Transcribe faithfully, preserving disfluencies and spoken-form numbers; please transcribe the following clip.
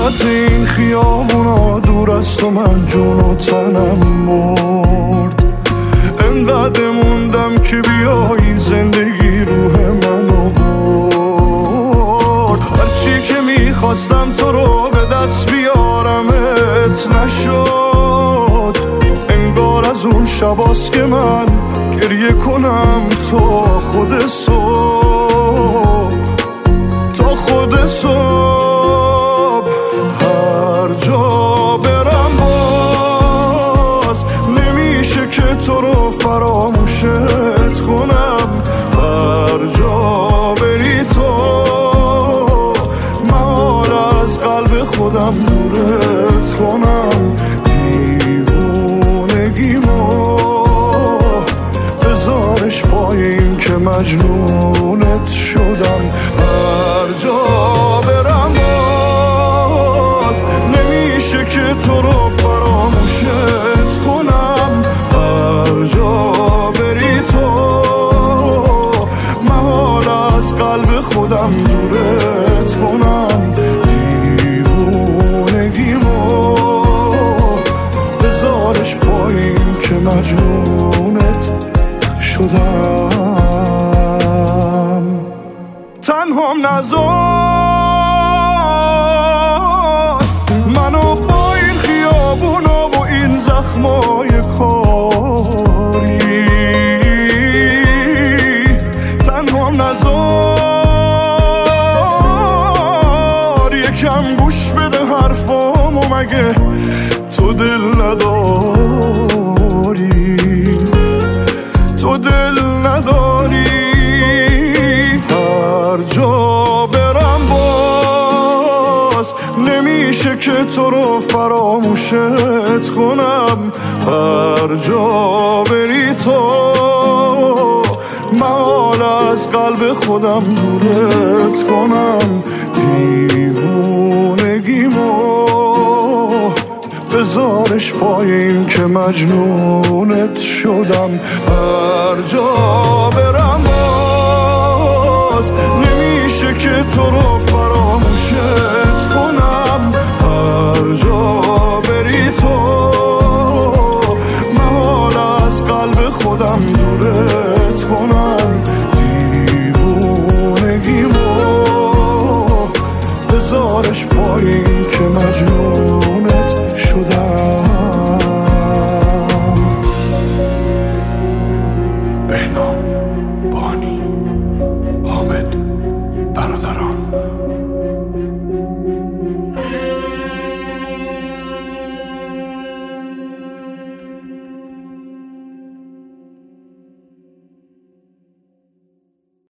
وسط این خیابونا دور از تو من جون و تنم مرد. انقدر موندم که بیایی زندگی روح منو برد. هرچی که میخواستم تو رو به دست بیارمت نشد. انگار از اون شباست که من گریه کنم تا خود صبح، تا خود صبح. هر جا برم باز نمیشه که تو رو فراموشت کنم. هر جا بری تو من از قلب خودم دورت کنم. دیوونگیمو بذارش پای این که مجنونت شدم. هر جا برم باز نمیشه که تو رو فراموشت کنم. هر جا بری تو محال از قلب خودم دورت کنم. دیوونگیمو بذارش پای این که مجنونت شدم. تنهام نذار منو با این خیابونا و این زخمای کاری. تنهام نذار یکم گوش بده حرفامو، مگه تو دل نداری؟ تو دل نداری؟ هر جا برم باز نمیشه که تو رو فراموشت کنم. هر جا بری تو محال از قلب خودم دورت کنم. دیوونگیمو بذارش پای این که مجنونت شدم. هر جا برم باز نمیشه که تو رو فراموشت کنم. هر جا بری تو محال از قلب خودم دورت کنم. دیوونگیمو بذارش پای